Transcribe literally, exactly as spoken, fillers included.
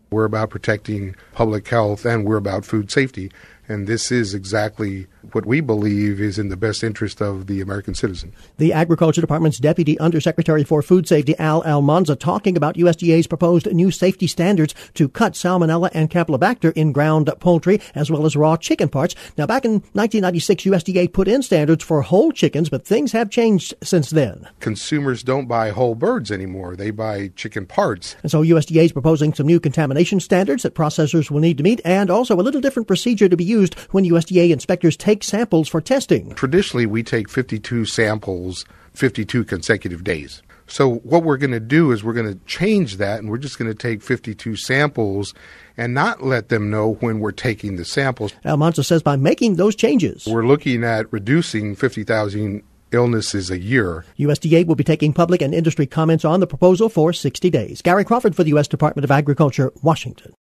We're about protecting public health, and we're about food safety. And this is exactly what we believe is in the best interest of the American citizen. The Agriculture Department's Deputy Undersecretary for Food Safety, Al Almanza, talking about U S D A's proposed new safety standards to cut salmonella and campylobacter in ground poultry, as well as raw chicken parts. Now, back in nineteen ninety-six, U S D A put in standards for whole chickens, but things have changed since then. Consumers don't buy whole birds anymore. They buy chicken parts. And so U S D A is proposing some new contamination standards that processors will need to meet, and also a little different procedure to be used when U S D A inspectors take samples for testing. Traditionally, we take fifty-two samples, fifty-two consecutive days. So what we're going to do is we're going to change that, and we're just going to take fifty-two samples and not let them know when we're taking the samples. Almanza says by making those changes, we're looking at reducing fifty thousand illnesses a year. U S D A will be taking public and industry comments on the proposal for sixty days. Gary Crawford for the U S Department of Agriculture, Washington.